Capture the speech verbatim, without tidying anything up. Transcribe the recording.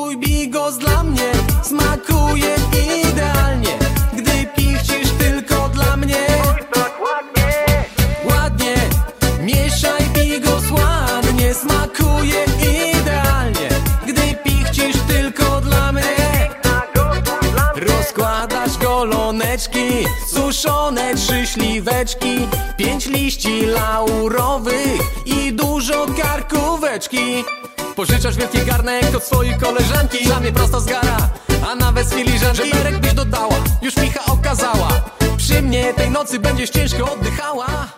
Twój bigos dla mnie smakuje idealnie, gdy pichcisz tylko dla mnie. Ładnie, mieszaj bigos ładnie, smakuje idealnie, gdy pichcisz tylko dla mnie. Rozkładasz goloneczki, suszone trzy śliweczki, pięć liści laurowych i dużo karkóweczki. Pożyczasz wielki garnek od swojej koleżanki, dla mnie prosto z gara, a nawet z filiżanki. Żeberek byś dodała, już micha okazała, przy mnie tej nocy będziesz ciężko oddychała.